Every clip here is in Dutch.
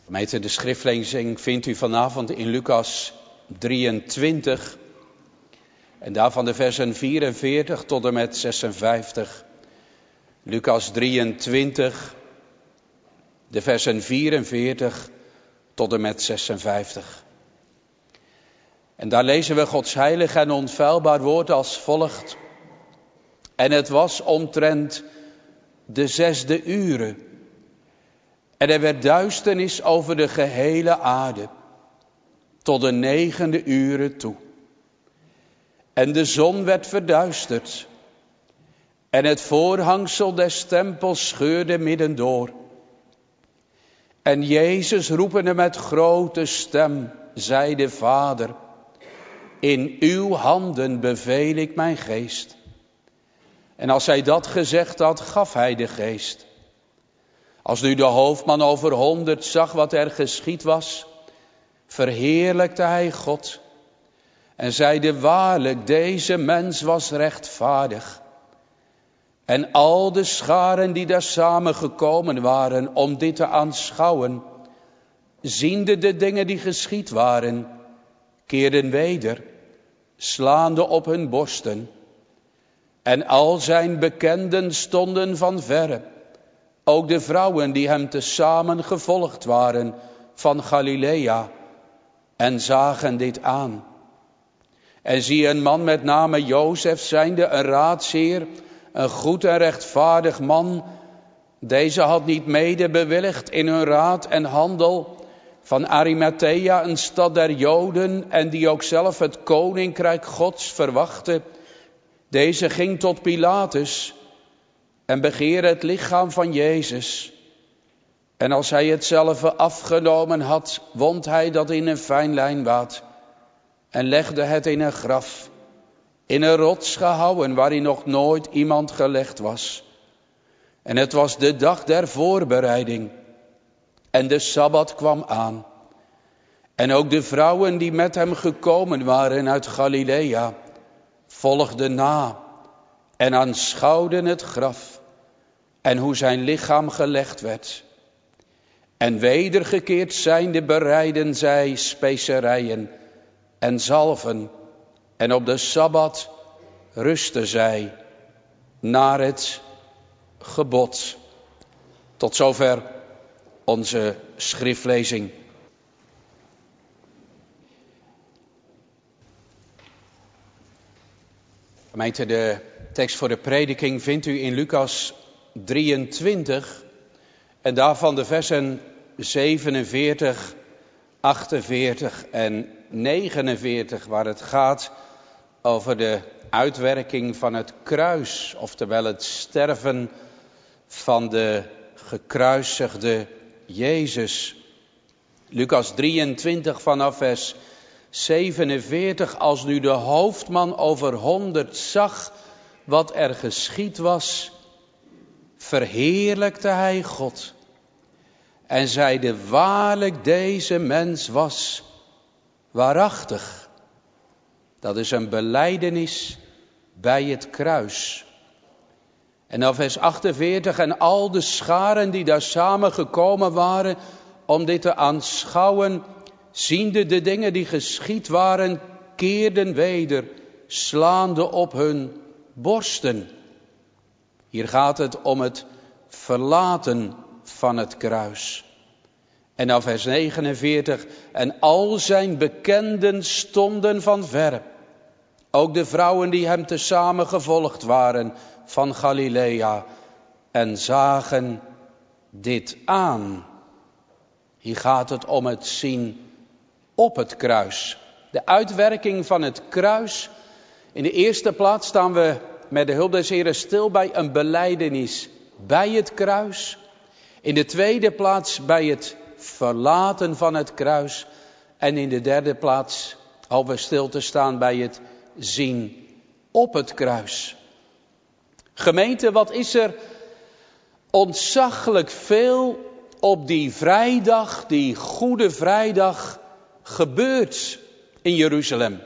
Gemeente, de schriftlezing vindt u vanavond in Lucas 23. En daarvan de versen 44 tot en met 56. Lucas 23, de versen 44 tot en met 56. En daar lezen we Gods heilig en onfeilbaar woord als volgt. En het was omtrent de 6e uur. En er werd duisternis over de gehele aarde, tot de 9e uur toe. En de zon werd verduisterd, en het voorhangsel des tempels scheurde middendoor. En Jezus roepende met grote stem, zei de Vader, in uw handen beveel ik mijn geest. En als hij dat gezegd had, gaf hij de geest. Als nu de hoofdman over 100 zag wat er geschied was, verheerlijkte hij God en zeide waarlijk, deze mens was rechtvaardig. En al de scharen die daar samengekomen waren om dit te aanschouwen, ziende de dingen die geschied waren, keerden weder, slaande op hun borsten. En al zijn bekenden stonden van verre, ook de vrouwen die hem tezamen gevolgd waren van Galilea, en zagen dit aan. En zie een man met name Jozef zijnde, een raadsheer, een goed en rechtvaardig man. Deze had niet mede bewilligd in hun raad en handel, van Arimathea, een stad der Joden, en die ook zelf het koninkrijk Gods verwachtte. Deze ging tot Pilatus en begeerde het lichaam van Jezus. En als hij het zelf afgenomen had, wond hij dat in een fijn lijnwaad en legde het in een graf, in een rots gehouwen waarin nog nooit iemand gelegd was. En het was de dag der voorbereiding en de Sabbat kwam aan. En ook de vrouwen die met hem gekomen waren uit Galilea volgden na en aanschouwden het graf en hoe zijn lichaam gelegd werd. En wedergekeerd zijnde bereidden zij specerijen en zalven. En op de Sabbat rustten zij naar het gebod. Tot zover onze schriftlezing. Gemeente, de tekst voor de prediking vindt u in Lucas 23 en daarvan de versen 47, 48 en 49, waar het gaat over de uitwerking van het kruis, oftewel het sterven van de gekruisigde Jezus. Lucas 23 vanaf vers 47, als nu de hoofdman over 100 zag wat er geschied was, verheerlijkte hij God en zeide waarlijk, deze mens was waarachtig. Dat is een belijdenis bij het kruis. En dan vers 48, en al de scharen die daar samengekomen waren om dit te aanschouwen, ziende de dingen die geschied waren, keerden weder, slaande op hun borsten. Hier gaat het om het verlaten van het kruis. En dan vers 49, en al zijn bekenden stonden van verre. Ook de vrouwen die hem tezamen gevolgd waren van Galilea en zagen dit aan. Hier gaat het om het zien op het kruis. De uitwerking van het kruis. In de eerste plaats staan we met de hulp des Heren stil bij een belijdenis bij het kruis. In de tweede plaats bij het verlaten van het kruis. En in de derde plaats hopen we stil te staan bij het zien op het kruis. Gemeente, wat is er ontzaglijk veel op die vrijdag, die Goede Vrijdag, gebeurd in Jeruzalem.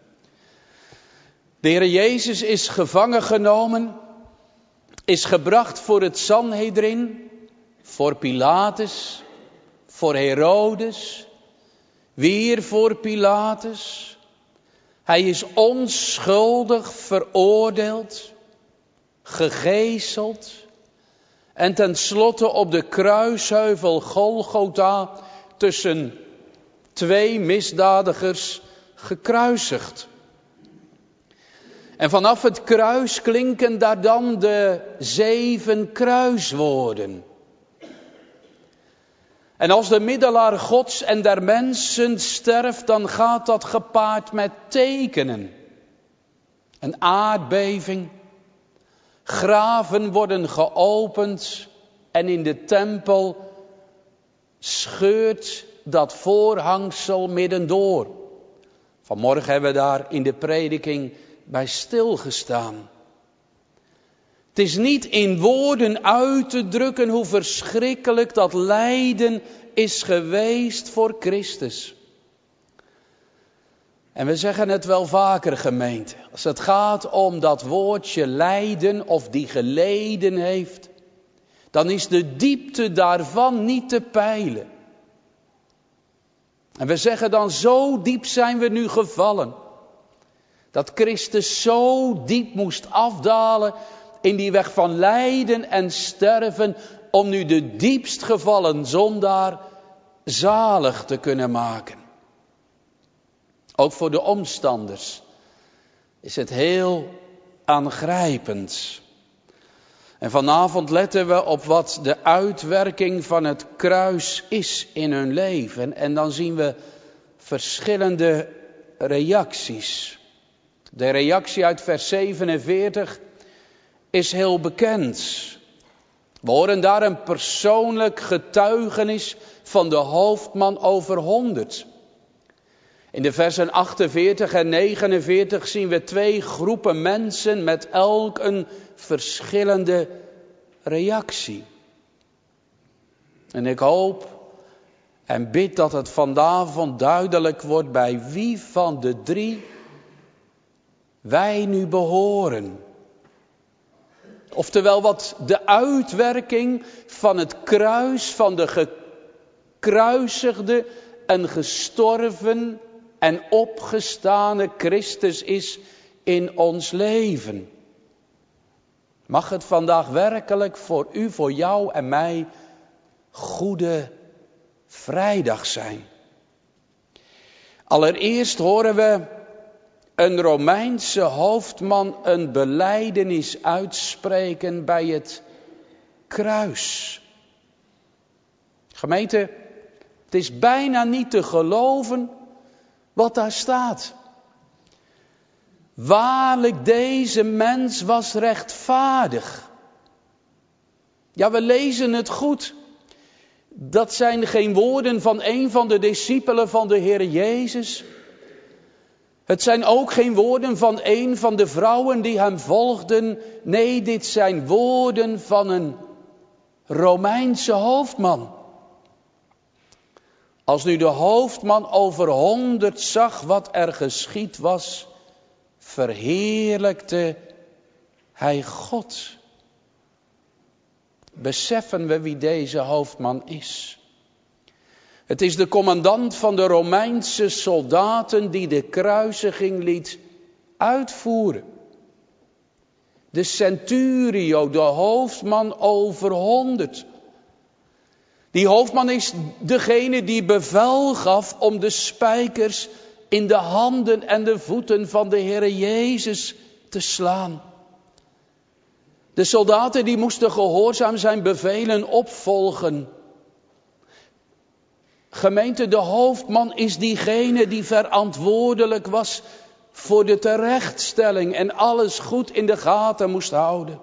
De Heer Jezus is gevangen genomen, is gebracht voor het Sanhedrin, voor Pilatus, voor Herodes, weer voor Pilatus. Hij is onschuldig veroordeeld, gegezeld en tenslotte op de kruisheuvel Golgotha tussen twee misdadigers gekruisigd. En vanaf het kruis klinken daar dan de 7 kruiswoorden. En als de middelaar Gods en der mensen sterft, dan gaat dat gepaard met tekenen. Een aardbeving, graven worden geopend en in de tempel scheurt dat voorhangsel middendoor. Vanmorgen hebben we daar in de prediking bij stilgestaan. Het is niet in woorden uit te drukken hoe verschrikkelijk dat lijden is geweest voor Christus. En we zeggen het wel vaker, gemeente. Als het gaat om dat woordje lijden of die geleden heeft, dan is de diepte daarvan niet te peilen. En we zeggen dan, zo diep zijn we nu gevallen. Dat Christus zo diep moest afdalen in die weg van lijden en sterven, om nu de diepst gevallen zondaar zalig te kunnen maken. Ook voor de omstanders is het heel aangrijpend. En vanavond letten we op wat de uitwerking van het kruis is in hun leven. En dan zien we verschillende reacties. De reactie uit vers 47 is heel bekend. We horen daar een persoonlijk getuigenis van de hoofdman over 100. In de versen 48 en 49 zien we 2 groepen mensen met elk een verschillende reactie. En ik hoop en bid dat het vanavond duidelijk wordt bij wie van de 3 wij nu behoren. Oftewel wat de uitwerking van het kruis van de gekruisigde en gestorven en opgestane Christus is in ons leven. Mag het vandaag werkelijk voor u, voor jou en mij Goede Vrijdag zijn. Allereerst horen we een Romeinse hoofdman een belijdenis uitspreken bij het kruis. Gemeente, het is bijna niet te geloven wat daar staat. Waarlijk, deze mens was rechtvaardig. Ja, we lezen het goed. Dat zijn geen woorden van een van de discipelen van de Heer Jezus. Het zijn ook geen woorden van een van de vrouwen die hem volgden. Nee, dit zijn woorden van een Romeinse hoofdman. Als nu de hoofdman over 100 zag wat er geschied was, verheerlijkte hij God. Beseffen we wie deze hoofdman is? Het is de commandant van de Romeinse soldaten die de kruisiging liet uitvoeren. De centurio, de hoofdman over 100. Die hoofdman is degene die bevel gaf om de spijkers in de handen en de voeten van de Heer Jezus te slaan. De soldaten die moesten gehoorzaam zijn bevelen opvolgen. Gemeente, de hoofdman is diegene die verantwoordelijk was voor de terechtstelling en alles goed in de gaten moest houden.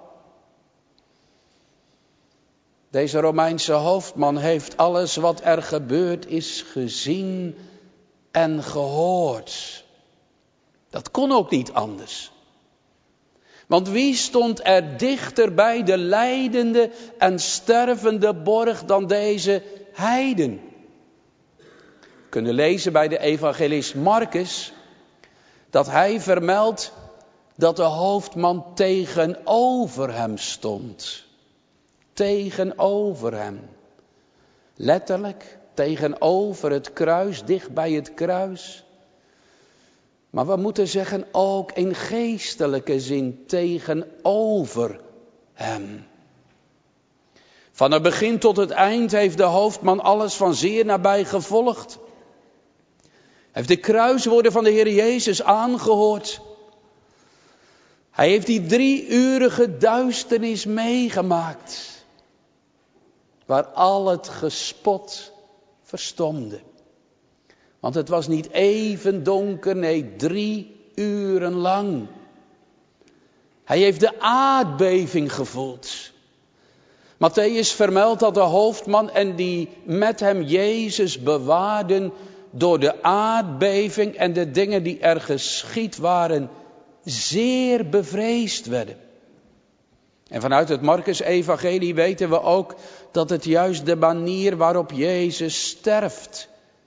Deze Romeinse hoofdman heeft alles wat er gebeurd is gezien en gehoord. Dat kon ook niet anders. Want wie stond er dichter bij de lijdende en stervende borg dan deze heiden? We kunnen lezen bij de evangelist Marcus dat hij vermeldt dat de hoofdman tegenover hem stond. Tegenover hem. Letterlijk, tegenover het kruis, dicht bij het kruis. Maar we moeten zeggen ook in geestelijke zin tegenover hem. Van het begin tot het eind heeft de hoofdman alles van zeer nabij gevolgd. Hij heeft de kruiswoorden van de Heer Jezus aangehoord. Hij heeft die 3-urige duisternis meegemaakt. Waar al het gespot verstomde. Want het was niet even donker, nee 3 uren lang. Hij heeft de aardbeving gevoeld. Mattheüs vermeldt dat de hoofdman en die met hem Jezus bewaarden door de aardbeving en de dingen die er geschied waren, zeer bevreesd werden. En vanuit het Markus-evangelie weten we ook dat het juist de manier waarop Jezus sterft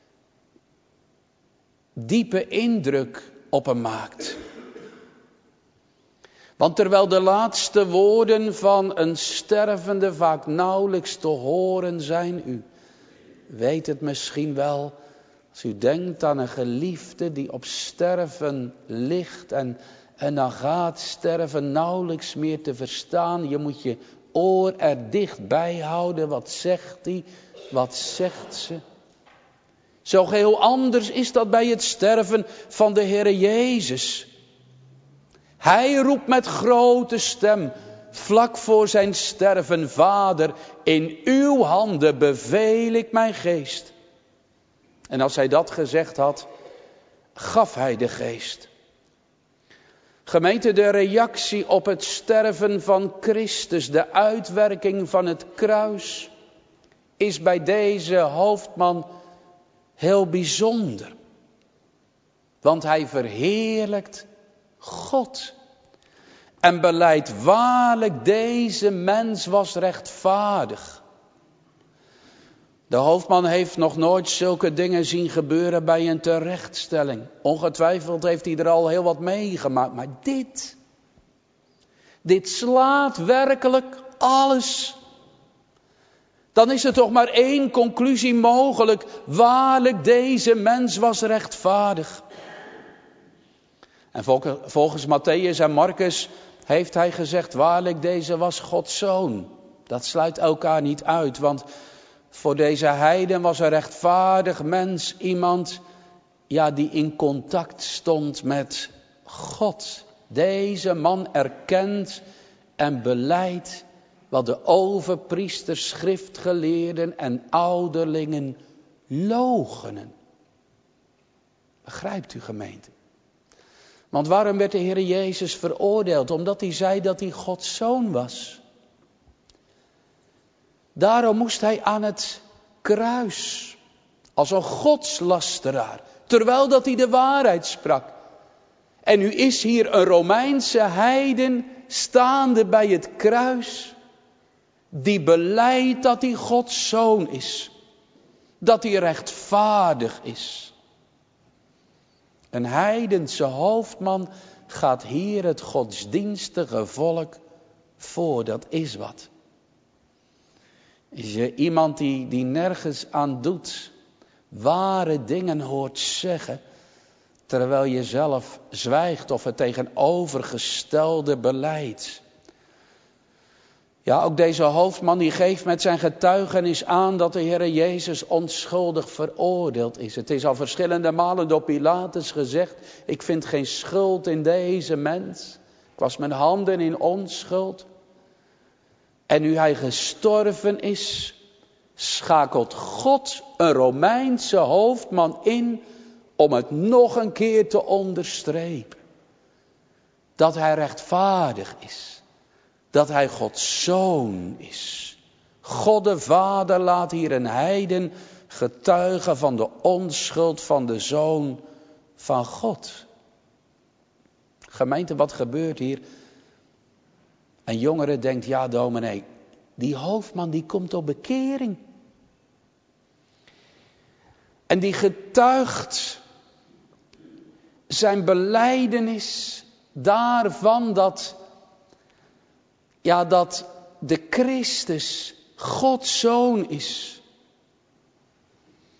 diepe indruk op hem maakt. Want terwijl de laatste woorden van een stervende vaak nauwelijks te horen zijn, u weet het misschien wel, als u denkt aan een geliefde die op sterven ligt en dan gaat sterven nauwelijks meer te verstaan. Je moet je oor er dichtbij houden. Wat zegt hij? Wat zegt ze? Zo geheel anders is dat bij het sterven van de Heere Jezus. Hij roept met grote stem, vlak voor zijn sterven: Vader, in uw handen beveel ik mijn geest. En als hij dat gezegd had, gaf hij de geest. Gemeente, de reactie op het sterven van Christus, de uitwerking van het kruis, is bij deze hoofdman heel bijzonder. Want hij verheerlijkt God. En belijdt waarlijk, deze mens was rechtvaardig. De hoofdman heeft nog nooit zulke dingen zien gebeuren bij een terechtstelling. Ongetwijfeld heeft hij er al heel wat meegemaakt. Maar dit slaat werkelijk alles. Dan is er toch maar één conclusie mogelijk. Waarlijk, deze mens was rechtvaardig. En volgens Mattheüs en Markus heeft hij gezegd: waarlijk, deze was Gods zoon. Dat sluit elkaar niet uit, want voor deze heiden was een rechtvaardig mens iemand, die in contact stond met God. Deze man erkent en belijdt wat de overpriesters, schriftgeleerden en ouderlingen loochenen. Begrijpt u, gemeente? Want waarom werd de Heer Jezus veroordeeld? Omdat hij zei dat hij Gods zoon was. Daarom moest hij aan het kruis, als een godslasteraar, terwijl dat hij de waarheid sprak. En nu is hier een Romeinse heiden staande bij het kruis, die belijdt dat hij Gods zoon is, dat hij rechtvaardig is. Een heidense hoofdman gaat hier het godsdienstige volk voor, dat is wat. Is je iemand die nergens aan doet, ware dingen hoort zeggen, terwijl je zelf zwijgt of het tegenovergestelde belijdt. Ja, ook deze hoofdman die geeft met zijn getuigenis aan dat de Heer Jezus onschuldig veroordeeld is. Het is al verschillende malen door Pilatus gezegd: ik vind geen schuld in deze mens. Ik was mijn handen in onschuld. En nu hij gestorven is, schakelt God een Romeinse hoofdman in om het nog een keer te onderstrepen. Dat hij rechtvaardig is. Dat hij Gods zoon is. God de Vader laat hier een heiden getuigen van de onschuld van de Zoon van God. Gemeente, wat gebeurt hier? Een jongere denkt: ja, dominee, die hoofdman die komt tot bekering. En die getuigt zijn belijdenis daarvan dat de Christus Gods zoon is.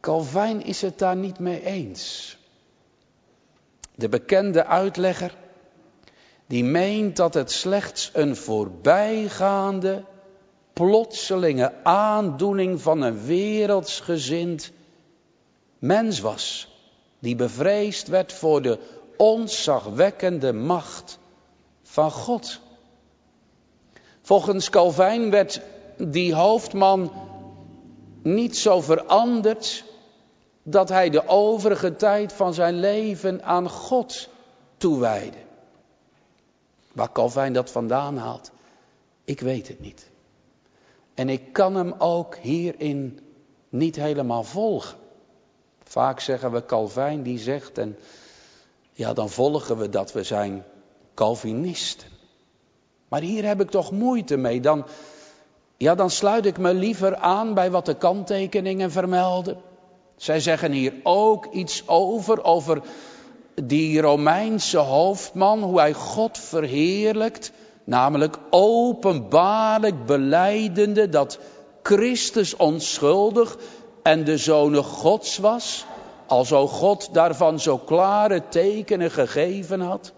Calvijn is het daar niet mee eens. De bekende uitlegger, die meent dat het slechts een voorbijgaande, plotselinge aandoening van een wereldsgezind mens was, die bevreesd werd voor de ontzagwekkende macht van God. Volgens Calvijn werd die hoofdman niet zo veranderd dat hij de overige tijd van zijn leven aan God toewijdde. Waar Calvijn dat vandaan haalt, ik weet het niet. En ik kan hem ook hierin niet helemaal volgen. Vaak zeggen we Calvijn die zegt en ja, dan volgen we dat, we zijn Calvinisten. Maar hier heb ik toch moeite mee. Dan sluit ik me liever aan bij wat de kanttekeningen vermelden. Zij zeggen hier ook iets over die Romeinse hoofdman, hoe hij God verheerlijkt. Namelijk openbaarlijk belijdende dat Christus onschuldig en de Zoon Gods was. Alzo God daarvan zo klare tekenen gegeven had.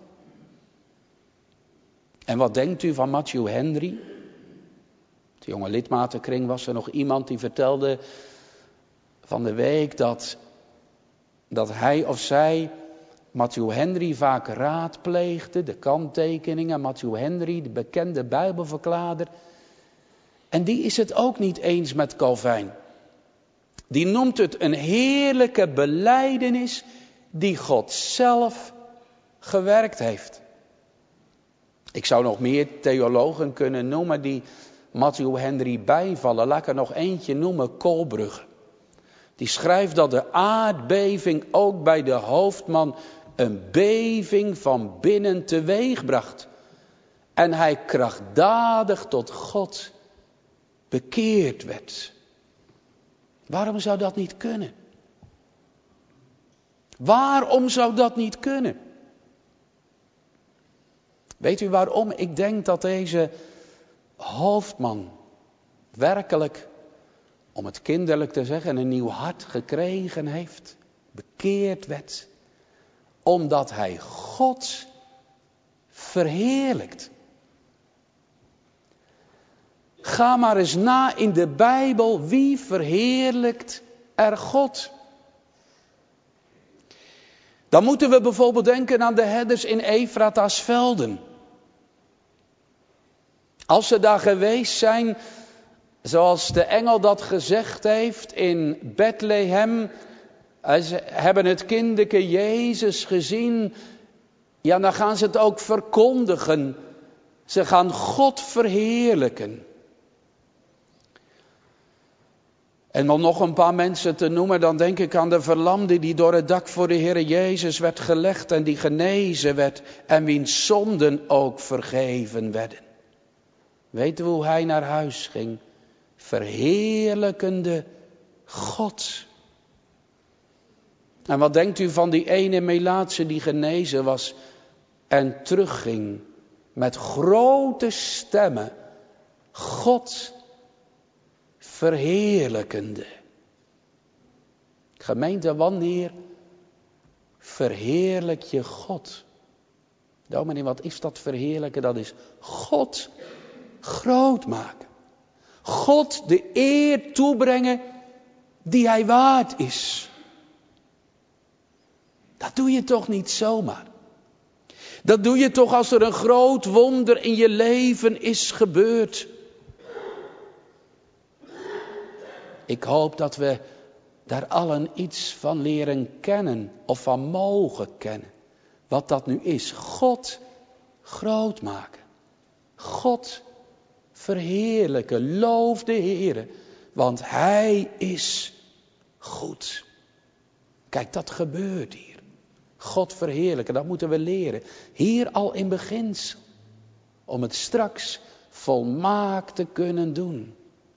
En wat denkt u van Matthew Henry? De jonge lidmatenkring was er nog iemand die vertelde van de week dat hij of zij Matthew Henry vaak raadpleegde, de kanttekeningen. Matthew Henry, de bekende Bijbelverklaarder. En die is het ook niet eens met Calvijn. Die noemt het een heerlijke belijdenis die God zelf gewerkt heeft. Ik zou nog meer theologen kunnen noemen die Matthew Henry bijvallen. Laat ik er nog eentje noemen, Kolbrugge. Die schrijft dat de aardbeving ook bij de hoofdman een beving van binnen teweegbracht. En hij krachtdadig tot God bekeerd werd. Waarom zou dat niet kunnen? Waarom zou dat niet kunnen? Weet u waarom? Ik denk dat deze hoofdman werkelijk, om het kinderlijk te zeggen, een nieuw hart gekregen heeft. Bekeerd werd. Omdat hij God verheerlijkt. Ga maar eens na in de Bijbel, wie verheerlijkt er God? Dan moeten we bijvoorbeeld denken aan de herders in Efrata's velden. Als ze daar geweest zijn, zoals de engel dat gezegd heeft in Bethlehem. Ze hebben het kindeke Jezus gezien. Ja, dan gaan ze het ook verkondigen. Ze gaan God verheerlijken. En om nog een paar mensen te noemen, dan denk ik aan de verlamde die door het dak voor de Heer Jezus werd gelegd en die genezen werd en wiens zonden ook vergeven werden. Weten we hoe hij naar huis ging? Verheerlijkende God. En wat denkt u van die ene Melaatse die genezen was en terugging met grote stemmen God verheerlijkende. Gemeente, wanneer verheerlijk je God? Dominee, wat is dat verheerlijken? Dat is God groot maken. God de eer toebrengen die hij waard is. Dat doe je toch niet zomaar. Dat doe je toch als er een groot wonder in je leven is gebeurd. Ik hoop dat we daar allen iets van leren kennen of van mogen kennen. Wat dat nu is. God groot maken. God verheerlijken. Loof de Heere, want hij is goed. Kijk, dat gebeurt hier. God verheerlijken, dat moeten we leren. Hier al in beginsel. Om het straks volmaakt te kunnen doen.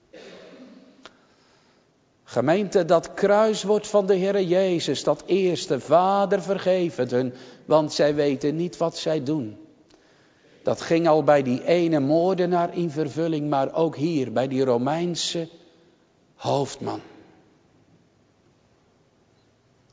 Gemeente, dat kruiswoord van de Heere Jezus, dat eerste, Vader vergeef het hun, want zij weten niet wat zij doen. Dat ging al bij die ene moordenaar in vervulling, maar ook hier bij die Romeinse hoofdman.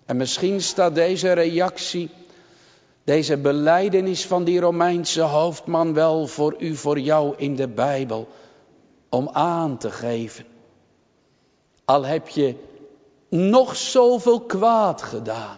En misschien staat deze reactie, deze belijdenis van die Romeinse hoofdman wel voor u, voor jou in de Bijbel. Om aan te geven. Al heb je nog zoveel kwaad gedaan.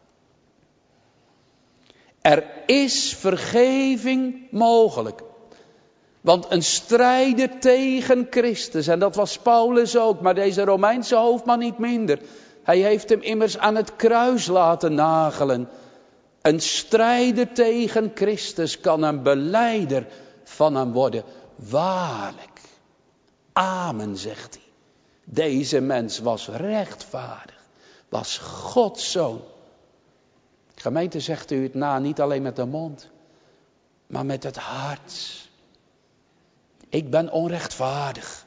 Er is vergeving mogelijk. Want een strijder tegen Christus, en dat was Paulus ook, maar deze Romeinse hoofdman niet minder. Hij heeft hem immers aan het kruis laten nagelen. Een strijder tegen Christus kan een belijder van hem worden. Waarlijk. Amen, zegt hij. Deze mens was rechtvaardig. Was Gods zoon. Gemeente, zegt u het na, niet alleen met de mond, maar met het hart. Ik ben onrechtvaardig.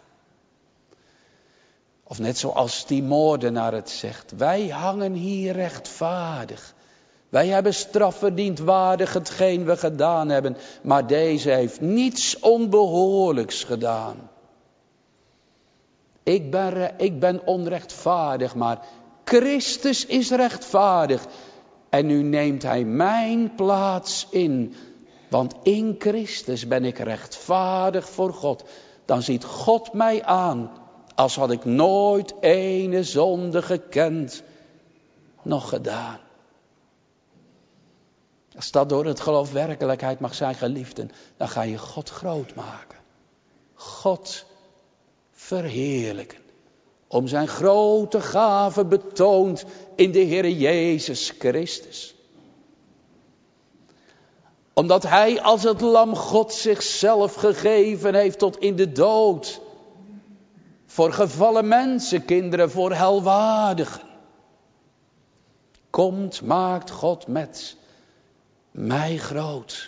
Of net zoals die moordenaar het zegt. Wij hangen hier rechtvaardig. Wij hebben straf verdiend waardig hetgeen we gedaan hebben. Maar deze heeft niets onbehoorlijks gedaan. Ik ben onrechtvaardig, maar Christus is rechtvaardig. En nu neemt hij mijn plaats in. Want in Christus ben ik rechtvaardig voor God. Dan ziet God mij aan, als had ik nooit ene zonde gekend, nog gedaan. Als dat door het geloof werkelijkheid mag zijn, geliefden, dan ga je God groot maken. God verheerlijken. Om zijn grote gave betoond in de Heer Jezus Christus. Omdat hij als het lam God zichzelf gegeven heeft tot in de dood. Voor gevallen mensenkinderen, voor helwaardigen. Komt, maakt God met mij groot.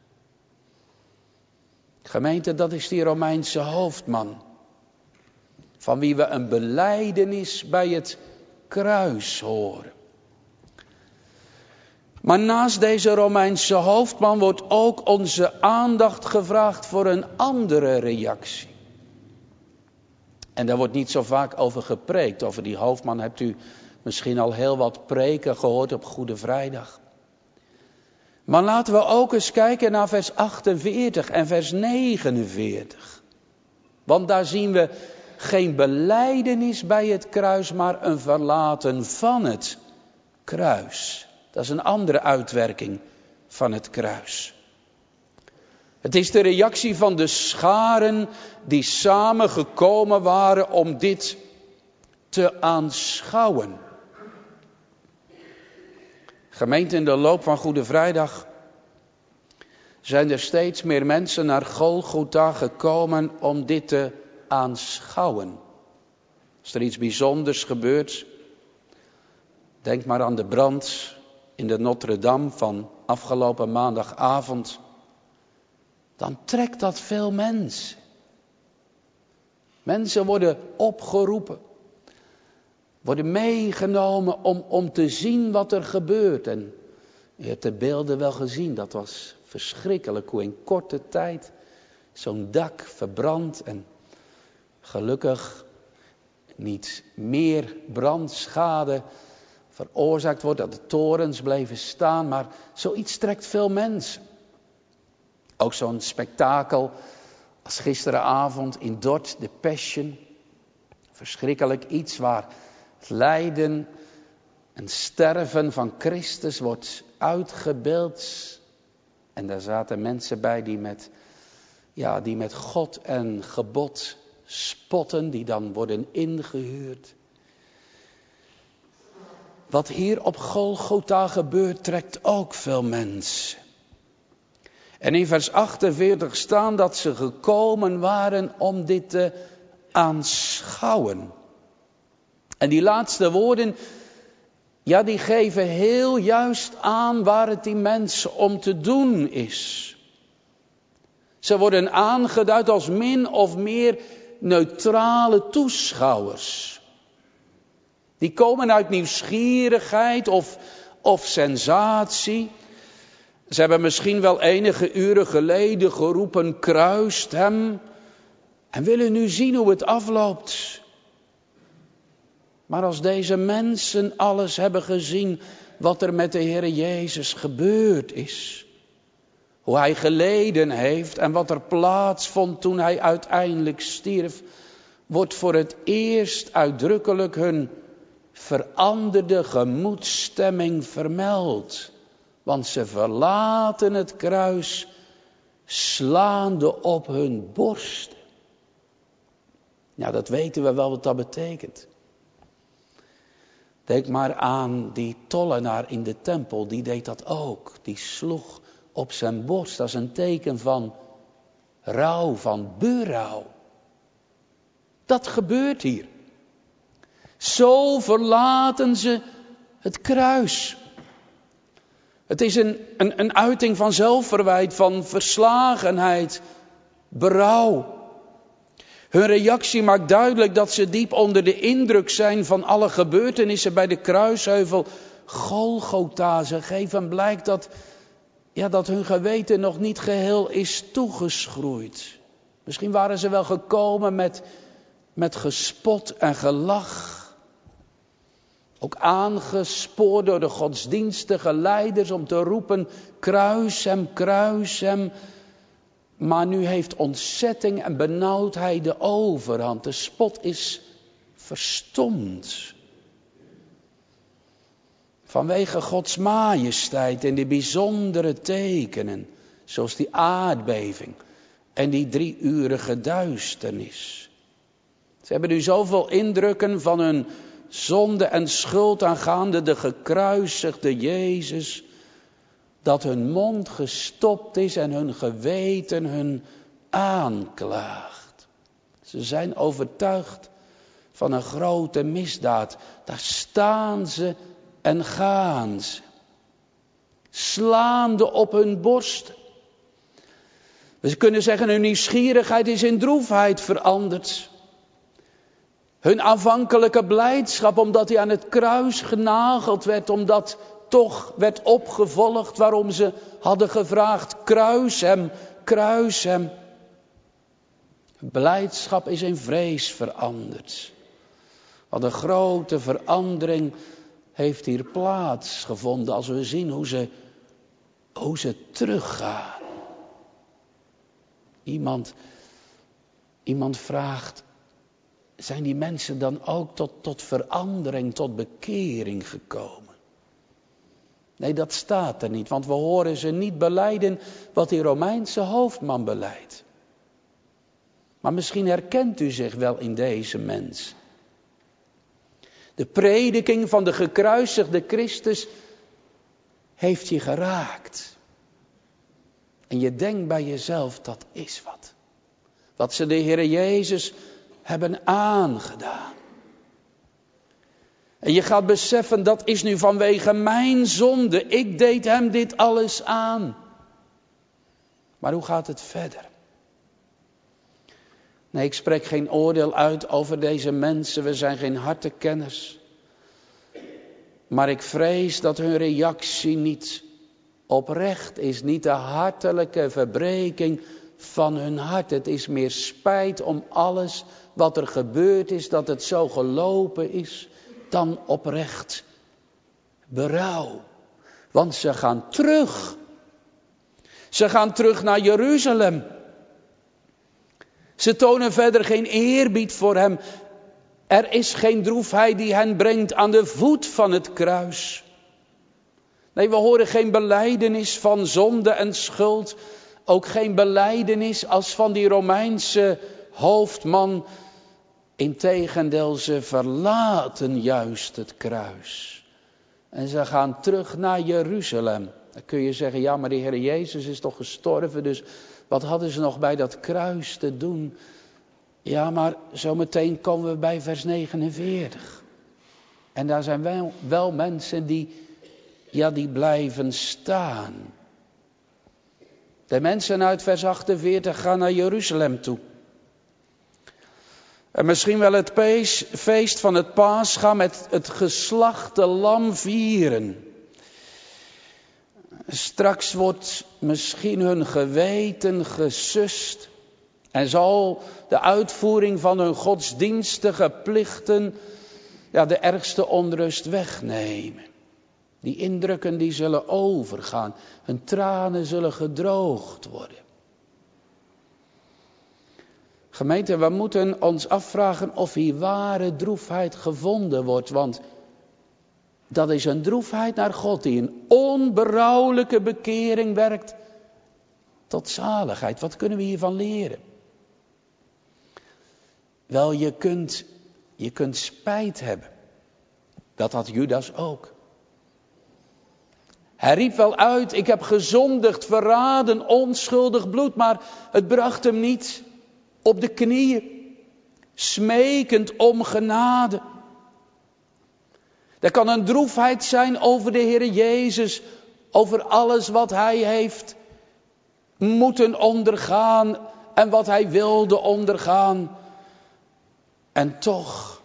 Gemeente, dat is die Romeinse hoofdman. Van wie we een belijdenis bij het kruis horen. Maar naast deze Romeinse hoofdman wordt ook onze aandacht gevraagd voor een andere reactie. En daar wordt niet zo vaak over gepreekt. Over die hoofdman hebt u misschien al heel wat preken gehoord op Goede Vrijdag. Maar laten we ook eens kijken naar vers 48 en vers 49. Want daar zien we geen belijdenis bij het kruis, maar een verlaten van het kruis. Dat is een andere uitwerking van het kruis. Het is de reactie van de scharen die samengekomen waren om dit te aanschouwen. Gemeente, in de loop van Goede Vrijdag zijn er steeds meer mensen naar Golgotha gekomen om dit te aanschouwen. Als er iets bijzonders gebeurt, denk maar aan de brand in de Notre-Dame van afgelopen maandagavond. Dan trekt dat veel mensen. Mensen worden opgeroepen. Worden meegenomen om te zien wat er gebeurt. En je hebt de beelden wel gezien. Dat was verschrikkelijk hoe in korte tijd zo'n dak verbrandt. En gelukkig niet meer brandschade veroorzaakt wordt. Dat de torens bleven staan. Maar zoiets trekt veel mensen. Ook zo'n spektakel als gisteravond in Dort, de Passion. Verschrikkelijk iets waar het lijden en sterven van Christus wordt uitgebeeld. En daar zaten mensen bij die met God en gebod spotten, die dan worden ingehuurd. Wat hier op Golgotha gebeurt, trekt ook veel mensen. En in vers 48 staan dat ze gekomen waren om dit te aanschouwen. En die laatste woorden, ja, die geven heel juist aan waar het die mensen om te doen is. Ze worden aangeduid als min of meer neutrale toeschouwers. Die komen uit nieuwsgierigheid of sensatie. Ze hebben misschien wel enige uren geleden geroepen, kruist hem. En willen nu zien hoe het afloopt. Maar als deze mensen alles hebben gezien wat er met de Heer Jezus gebeurd is. Hoe hij geleden heeft en wat er plaatsvond toen hij uiteindelijk stierf. Wordt voor het eerst uitdrukkelijk hun veranderde gemoedsstemming vermeld. Want ze verlaten het kruis slaande op hun borst. Nou, dat weten we wel wat dat betekent. Denk maar aan die tollenaar in de tempel, die deed dat ook. Die sloeg op zijn borst als een teken van rouw, van berouw. Dat gebeurt hier. Zo verlaten ze het kruis. Het is een uiting van zelfverwijt, van verslagenheid, berouw. Hun reactie maakt duidelijk dat ze diep onder de indruk zijn van alle gebeurtenissen bij de kruisheuvel Golgotha. Ze geven blijk dat hun geweten nog niet geheel is toegeschroeid. Misschien waren ze wel gekomen met gespot en gelach. Ook aangespoord door de godsdienstige leiders om te roepen, kruis hem, kruis hem. Maar nu heeft ontzetting en benauwdheid de overhand. De spot is verstomd. Vanwege Gods majesteit en die bijzondere tekenen. Zoals die aardbeving en die 3-urige duisternis. Ze hebben nu zoveel indrukken van hun zonde en schuld aangaande de gekruisigde Jezus. Dat hun mond gestopt is en hun geweten hun aanklaagt. Ze zijn overtuigd van een grote misdaad. Daar staan ze en gaan ze. Slaande op hun borst. We kunnen zeggen, hun nieuwsgierigheid is in droefheid veranderd. Hun aanvankelijke blijdschap omdat hij aan het kruis genageld werd, omdat toch werd opgevolgd waarom ze hadden gevraagd, kruis hem, kruis hem. Blijdschap is in vrees veranderd. Wat een grote verandering heeft hier plaatsgevonden als we zien hoe ze teruggaan. Iemand vraagt, zijn die mensen dan ook tot verandering, tot bekering gekomen? Nee, dat staat er niet, want we horen ze niet belijden wat die Romeinse hoofdman belijdt. Maar misschien herkent u zich wel in deze mens. De prediking van de gekruisigde Christus heeft je geraakt. En je denkt bij jezelf, dat is wat. Wat ze de Heer Jezus hebben aangedaan. En je gaat beseffen, dat is nu vanwege mijn zonde. Ik deed hem dit alles aan. Maar hoe gaat het verder? Nee, ik spreek geen oordeel uit over deze mensen. We zijn geen hartekenners. Maar ik vrees dat hun reactie niet oprecht is. Niet de hartelijke verbreking van hun hart. Het is meer spijt om alles wat er gebeurd is. Dat het zo gelopen is. Dan oprecht berouw. Want ze gaan terug. Ze gaan terug naar Jeruzalem. Ze tonen verder geen eerbied voor hem. Er is geen droefheid die hen brengt aan de voet van het kruis. Nee, we horen geen belijdenis van zonde en schuld. Ook geen belijdenis als van die Romeinse hoofdman. Integendeel, ze verlaten juist het kruis. En ze gaan terug naar Jeruzalem. Dan kun je zeggen, ja, maar de Heer Jezus is toch gestorven, dus wat hadden ze nog bij dat kruis te doen? Ja, maar zometeen komen we bij vers 49. En daar zijn wel mensen die blijven staan. De mensen uit vers 48 gaan naar Jeruzalem toe. En misschien wel het feest van het Pascha met het geslachte lam vieren. Straks wordt misschien hun geweten gesust. En zal de uitvoering van hun godsdienstige plichten de ergste onrust wegnemen. Die indrukken die zullen overgaan. Hun tranen zullen gedroogd worden. Gemeente, we moeten ons afvragen of hier ware droefheid gevonden wordt. Want dat is een droefheid naar God die een onberouwelijke bekering werkt tot zaligheid. Wat kunnen we hiervan leren? Wel, je kunt spijt hebben. Dat had Judas ook. Hij riep wel uit, ik heb gezondigd, verraden, onschuldig bloed. Maar het bracht hem niet op de knieën, smekend om genade. Er kan een droefheid zijn over de Heer Jezus, over alles wat Hij heeft moeten ondergaan en wat Hij wilde ondergaan. En toch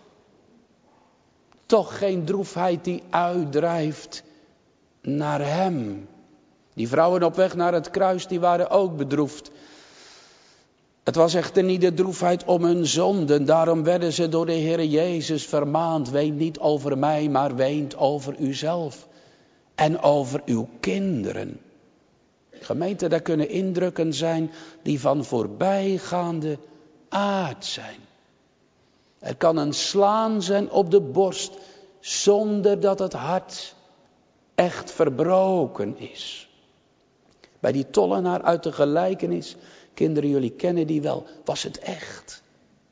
geen droefheid die uitdrijft naar Hem. Die vrouwen op weg naar het kruis, die waren ook bedroefd. Het was echter niet de droefheid om hun zonden. Daarom werden ze door de Heer Jezus vermaand. Weent niet over mij, maar weent over uzelf. En over uw kinderen. Gemeente, daar kunnen indrukken zijn die van voorbijgaande aard zijn. Er kan een slaan zijn op de borst zonder dat het hart echt verbroken is. Bij die tollenaar uit de gelijkenis, kinderen, jullie kennen die wel, was het echt.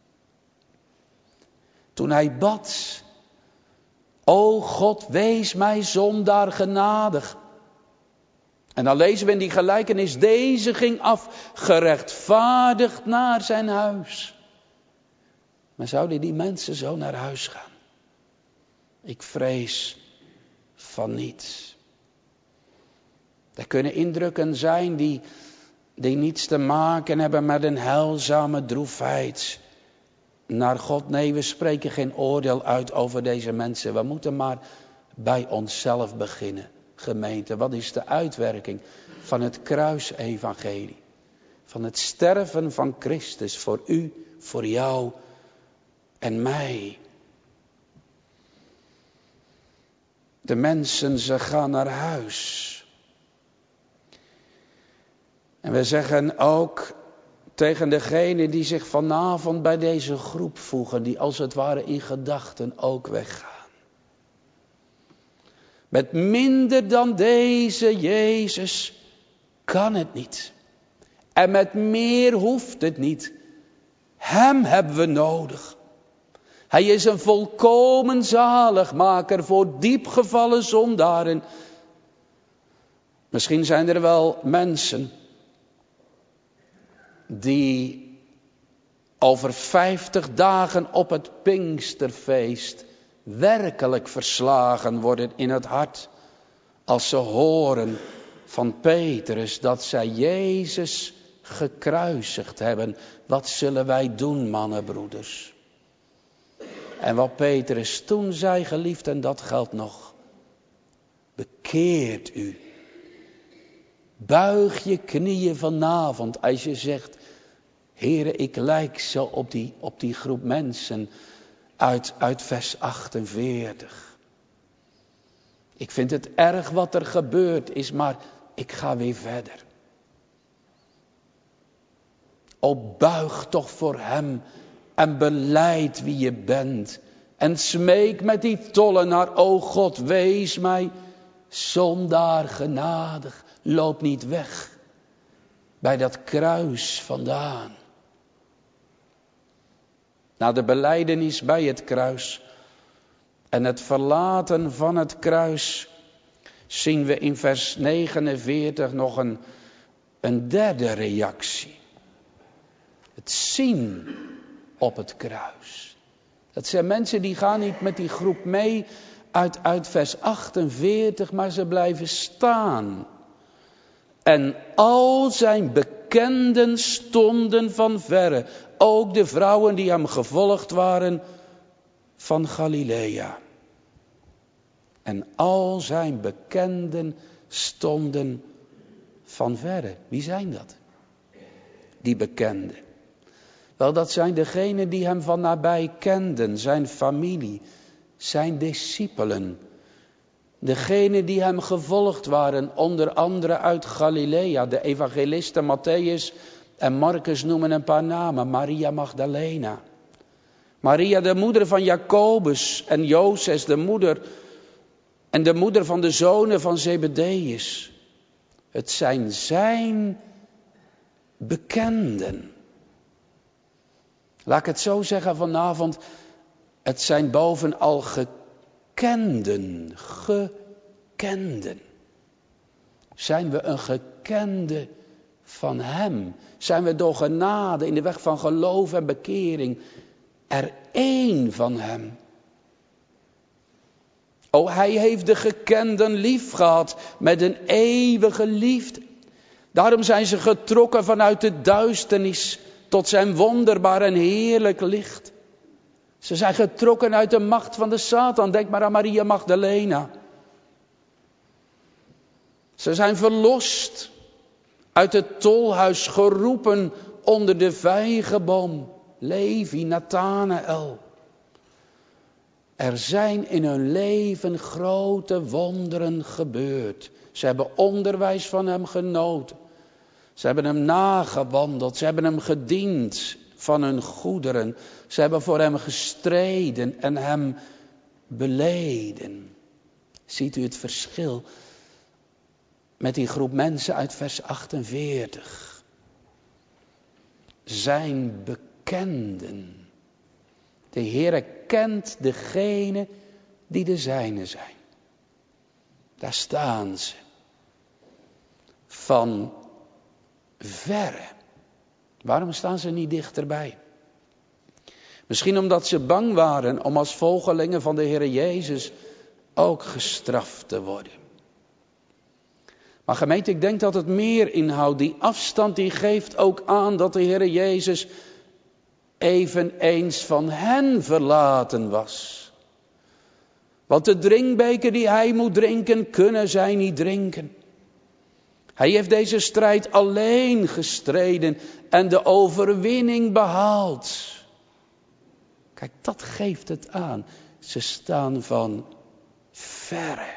Toen hij bad, o God, wees mij zondaar genadig. En dan lezen we in die gelijkenis, deze ging af, gerechtvaardigd naar zijn huis. Maar zouden die mensen zo naar huis gaan? Ik vrees van niet. Er kunnen indrukken zijn die niets te maken hebben met een heilzame droefheid naar God. Nee, we spreken geen oordeel uit over deze mensen. We moeten maar bij onszelf beginnen. Gemeente, wat is de uitwerking van het kruisevangelie? Van het sterven van Christus voor u, voor jou en mij. De mensen, ze gaan naar huis. En we zeggen ook tegen degenen die zich vanavond bij deze groep voegen, die als het ware in gedachten ook weggaan. Met minder dan deze Jezus kan het niet. En met meer hoeft het niet. Hem hebben we nodig. Hij is een volkomen zaligmaker voor diepgevallen zondaren. Misschien zijn er wel mensen die over 50 dagen op het Pinksterfeest werkelijk verslagen worden in het hart als ze horen van Petrus dat zij Jezus gekruisigd hebben. Wat zullen wij doen, mannenbroeders? En wat Petrus toen zei, geliefd, en dat geldt nog. Bekeert u. Buig je knieën vanavond als je zegt, Heere, ik lijk zo op die groep mensen uit vers 48. Ik vind het erg wat er gebeurd is, maar ik ga weer verder. O, buig toch voor hem en belijd wie je bent. En smeek met die tollenaar, o God, wees mij zondaar genadig. Loop niet weg bij dat kruis vandaan. Na de belijdenis bij het kruis en het verlaten van het kruis zien we in vers 49 nog een derde reactie. Het zien op het kruis. Dat zijn mensen die gaan niet met die groep mee uit vers 48, maar ze blijven staan. En al zijn bekenden stonden van verre. Ook de vrouwen die hem gevolgd waren van Galilea. En al zijn bekenden stonden van verre. Wie zijn dat? Die bekenden. Wel, dat zijn degenen die hem van nabij kenden. Zijn familie, zijn discipelen. Degenen die hem gevolgd waren, onder andere uit Galilea. De evangelisten Matthäus en Marcus noemen een paar namen. Maria Magdalena. Maria, de moeder van Jacobus en Jozef, de moeder en de moeder van de zonen van Zebedeus. Het zijn zijn bekenden. Laat ik het zo zeggen vanavond. Het zijn bovenal gekenden. Gekenden. Zijn we een gekende van hem? Zijn we door genade in de weg van geloof en bekering er één van hem? O, hij heeft de gekenden lief gehad met een eeuwige liefde. Daarom zijn ze getrokken vanuit de duisternis tot zijn wonderbaar en heerlijk licht. Ze zijn getrokken uit de macht van de Satan. Denk maar aan Maria Magdalena. Ze zijn verlost uit het tolhuis, geroepen onder de vijgenboom. Levi, Nathanael. Er zijn in hun leven grote wonderen gebeurd. Ze hebben onderwijs van hem genoten. Ze hebben hem nagewandeld. Ze hebben hem gediend van hun goederen. Ze hebben voor hem gestreden en hem beleden. Ziet u het verschil met die groep mensen uit vers 48? Zijn bekenden. De Heere kent degene die de zijne zijn. Daar staan ze. Van verre. Waarom staan ze niet dichterbij? Misschien omdat ze bang waren om als volgelingen van de Heere Jezus ook gestraft te worden. Maar gemeente, ik denk dat het meer inhoudt. Die afstand die geeft ook aan dat de Heere Jezus eveneens van hen verlaten was. Want de drinkbeker die hij moet drinken, kunnen zij niet drinken. Hij heeft deze strijd alleen gestreden en de overwinning behaald. Kijk, dat geeft het aan. Ze staan van verre.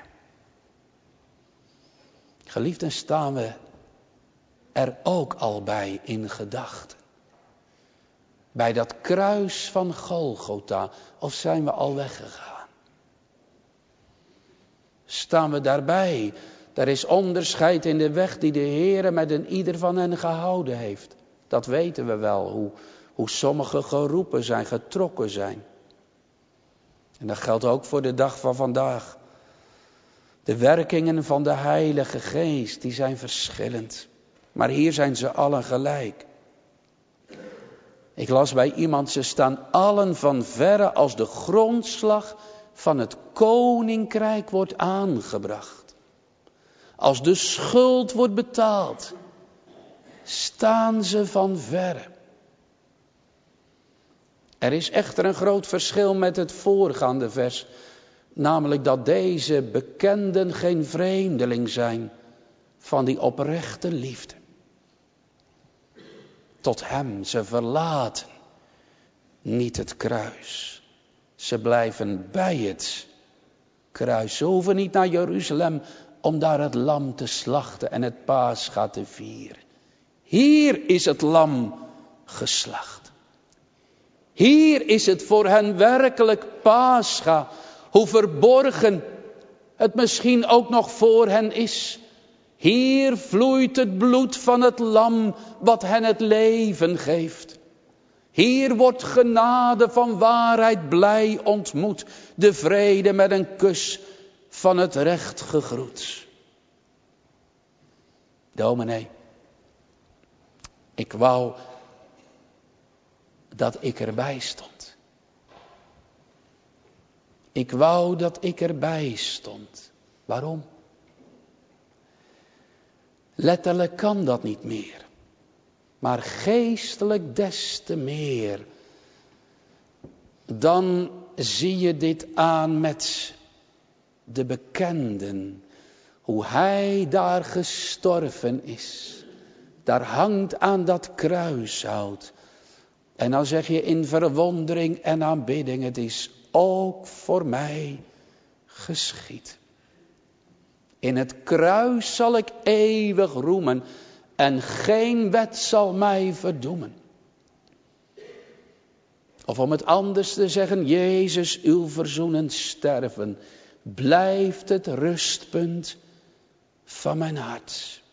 Geliefden, staan we er ook al bij in gedachten. Bij dat kruis van Golgotha, of zijn we al weggegaan? Staan we daarbij? Er is onderscheid in de weg die de Heere met een ieder van hen gehouden heeft. Dat weten we wel, hoe sommigen geroepen zijn, getrokken zijn. En dat geldt ook voor de dag van vandaag. De werkingen van de Heilige Geest, die zijn verschillend. Maar hier zijn ze allen gelijk. Ik las bij iemand, ze staan allen van verre als de grondslag van het koninkrijk wordt aangebracht. Als de schuld wordt betaald, staan ze van verre. Er is echter een groot verschil met het voorgaande vers. Namelijk dat deze bekenden geen vreemdeling zijn van die oprechte liefde. Tot hem, ze verlaten niet het kruis. Ze blijven bij het kruis. Ze hoeven niet naar Jeruzalem om daar het lam te slachten en het Pascha te vieren. Hier is het lam geslacht. Hier is het voor hen werkelijk Pascha. Hoe verborgen het misschien ook nog voor hen is. Hier vloeit het bloed van het lam wat hen het leven geeft. Hier wordt genade van waarheid blij ontmoet. De vrede met een kus van het recht gegroet. Dominee, ik wou dat ik erbij stond. Ik wou dat ik erbij stond. Waarom? Letterlijk kan dat niet meer. Maar geestelijk des te meer. Dan zie je dit aan met de bekenden. Hoe hij daar gestorven is. Daar hangt aan dat kruishout. En dan zeg je in verwondering en aanbidding, het is ook voor mij geschied. In het kruis zal ik eeuwig roemen en geen wet zal mij verdoemen. Of om het anders te zeggen, Jezus, uw verzoenend sterven blijft het rustpunt van mijn hart.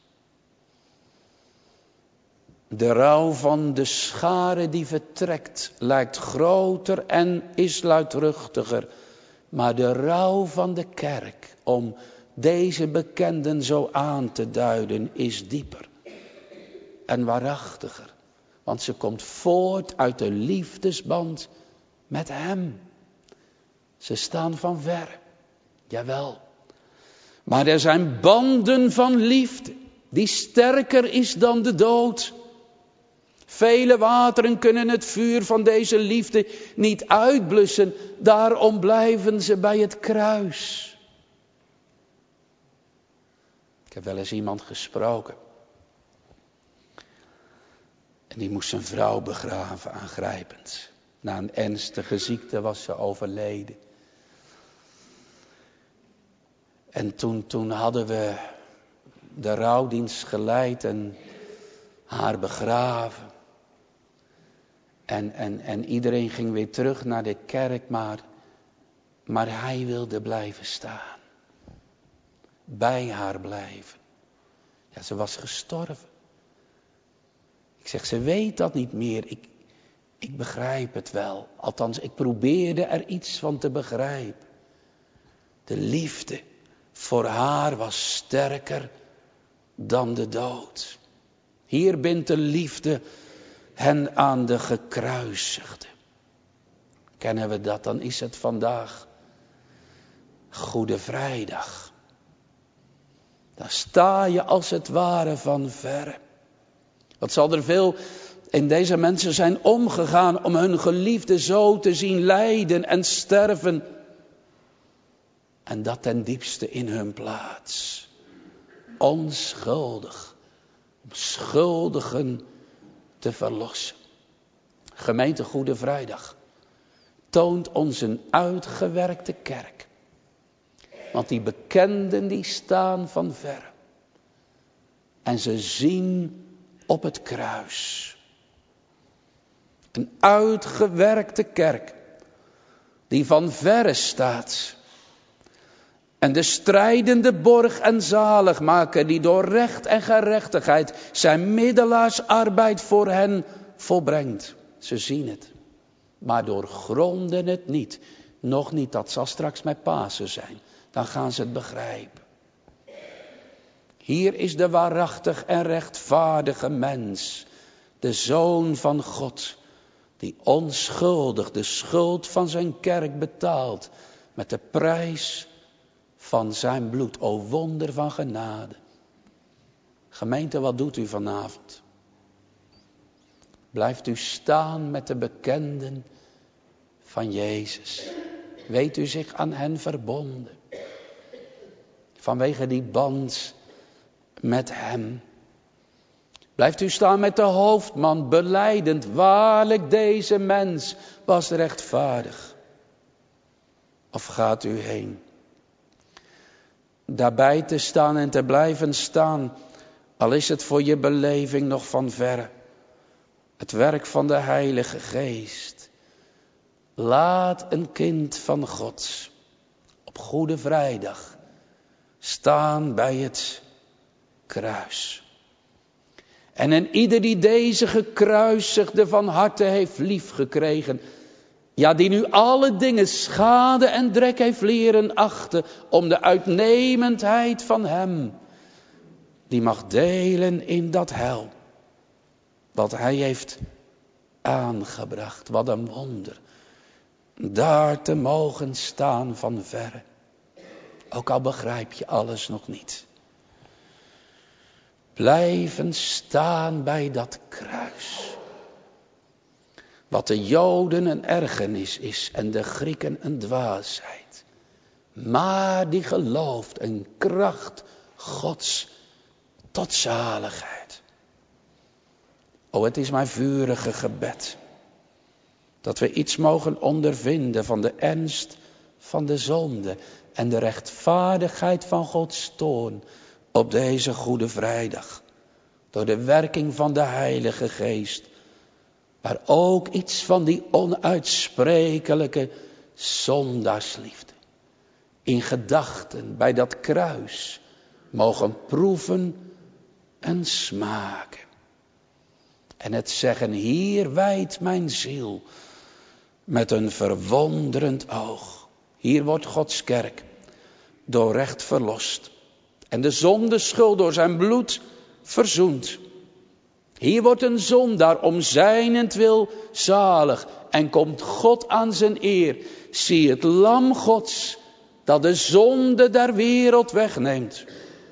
De rouw van de schare die vertrekt lijkt groter en is luidruchtiger. Maar de rouw van de kerk, om deze bekenden zo aan te duiden, is dieper en waarachtiger. Want ze komt voort uit de liefdesband met hem. Ze staan van ver, jawel. Maar er zijn banden van liefde, die sterker is dan de dood. Vele wateren kunnen het vuur van deze liefde niet uitblussen. Daarom blijven ze bij het kruis. Ik heb wel eens iemand gesproken. En die moest zijn vrouw begraven, aangrijpend. Na een ernstige ziekte was ze overleden. En toen hadden we de rouwdienst geleid en haar begraven. En iedereen ging weer terug naar de kerk, maar hij wilde blijven staan. Bij haar blijven. Ja, ze was gestorven. Ik zeg, ze weet dat niet meer. Ik begrijp het wel. Althans, ik probeerde er iets van te begrijpen. De liefde voor haar was sterker dan de dood. Hier bindt de liefde hen aan de gekruisigde. Kennen we dat, dan is het vandaag Goede Vrijdag. Dan sta je als het ware van verre. Wat zal er veel in deze mensen zijn omgegaan om hun geliefde zo te zien lijden en sterven. En dat ten diepste in hun plaats. Onschuldig. Om schuldigen te verlossen. Gemeente Goede Vrijdag toont ons een uitgewerkte kerk. Want die bekenden die staan van ver. En ze zien op het kruis. Een uitgewerkte kerk die van verre staat. En de strijdende borg en zaligmaker die door recht en gerechtigheid zijn middelaarsarbeid voor hen volbrengt. Ze zien het, maar doorgronden het niet. Nog niet, dat zal straks met Pasen zijn. Dan gaan ze het begrijpen. Hier is de waarachtig en rechtvaardige mens. De Zoon van God. Die onschuldig de schuld van zijn kerk betaalt. Met de prijs van zijn bloed. O wonder van genade. Gemeente, wat doet u vanavond? Blijft u staan met de bekenden van Jezus. Weet u zich aan hen verbonden. Vanwege die band met hem. Blijft u staan met de hoofdman, belijdend, waarlijk deze mens was rechtvaardig. Of gaat u heen? Daarbij te staan en te blijven staan, al is het voor je beleving nog van verre. Het werk van de Heilige Geest. Laat een kind van God op Goede Vrijdag staan bij het kruis. En in ieder die deze gekruisigde van harte heeft liefgekregen. Ja, die nu alle dingen schade en drek heeft leren achten om de uitnemendheid van hem. Die mag delen in dat heil. Wat hij heeft aangebracht. Wat een wonder. Daar te mogen staan van verre. Ook al begrijp je alles nog niet. Blijven staan bij dat kruis. Wat de Joden een ergernis is en de Grieken een dwaasheid. Maar die gelooft een kracht Gods tot zaligheid. O, het is mijn vurige gebed. Dat we iets mogen ondervinden van de ernst van de zonde en de rechtvaardigheid van Gods toorn op deze Goede Vrijdag. Door de werking van de Heilige Geest. Maar ook iets van die onuitsprekelijke zondaarsliefde. In gedachten bij dat kruis mogen proeven en smaken. En het zeggen, hier wijdt mijn ziel met een verwonderend oog. Hier wordt Gods kerk door recht verlost. En de zondeschuld door zijn bloed verzoend. Hier wordt een zondaar om zijnentwil zalig. En komt God aan zijn eer. Zie het lam Gods dat de zonde der wereld wegneemt.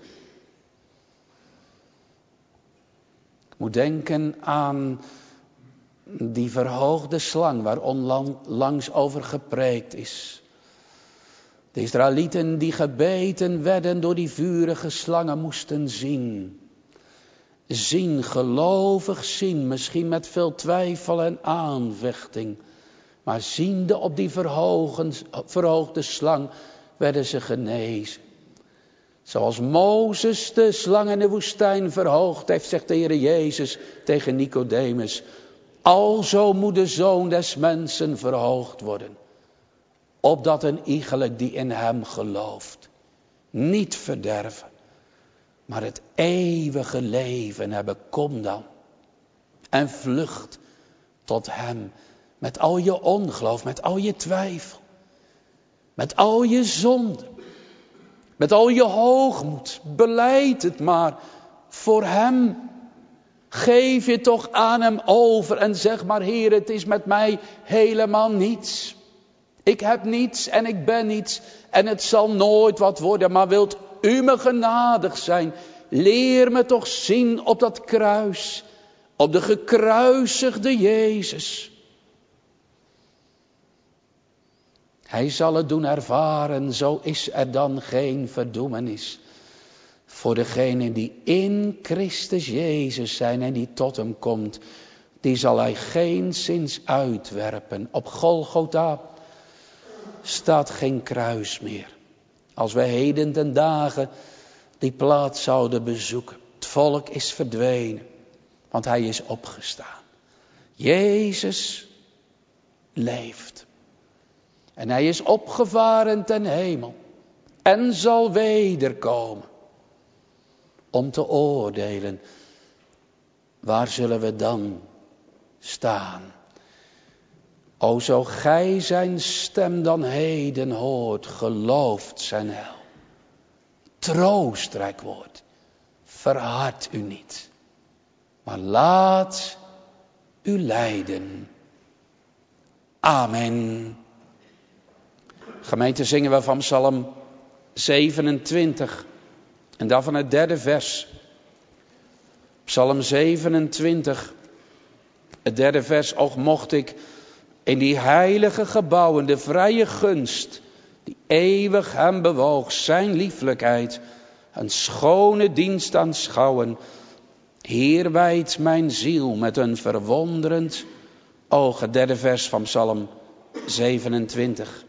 Ik moet denken aan die verhoogde slang waar onlangs over gepreekt is. De Israëlieten die gebeten werden door die vurige slangen moesten zien. Zien, gelovig zien, misschien met veel twijfel en aanvechting. Maar ziende op die verhoogde slang werden ze genezen. Zoals Mozes de slang in de woestijn verhoogd heeft, zegt de Heer Jezus tegen Nicodemus. Alzo moet de Zoon des Mensen verhoogd worden. Opdat een iegelijk die in hem gelooft niet verderven, maar het eeuwige leven hebben. Kom dan en vlucht tot hem. Met al je ongeloof, met al je twijfel. Met al je zonde. Met al je hoogmoed. Belijd het maar voor hem. Geef je toch aan hem over en zeg maar, Heer, het is met mij helemaal niets. Ik heb niets en ik ben niets en het zal nooit wat worden. Maar wilt u me genadig zijn? Leer me toch zien op dat kruis. Op de gekruisigde Jezus. Hij zal het doen ervaren, zo is er dan geen verdoemenis. Voor degenen die in Christus Jezus zijn en die tot hem komt. Die zal hij geenszins uitwerpen. Op Golgotha staat geen kruis meer. Als we heden ten dagen die plaats zouden bezoeken. Het volk is verdwenen, want hij is opgestaan. Jezus leeft. En hij is opgevaren ten hemel. En zal wederkomen. Om te oordelen. Waar zullen we dan staan? O, zo gij zijn stem dan heden hoort, gelooft zijn hel. Troostrijk woord, verhard u niet, maar laat u leiden. Amen. Gemeente, zingen we van Psalm 27 en daarvan het 3e vers. Psalm 27, het 3e vers. Och, mocht ik in die heilige gebouwen de vrije gunst die eeuwig hem bewoog, zijn lieflijkheid, een schone dienst aanschouwen. Heer, wijdt mijn ziel met een verwonderend oog. Het 3e vers van Psalm 27.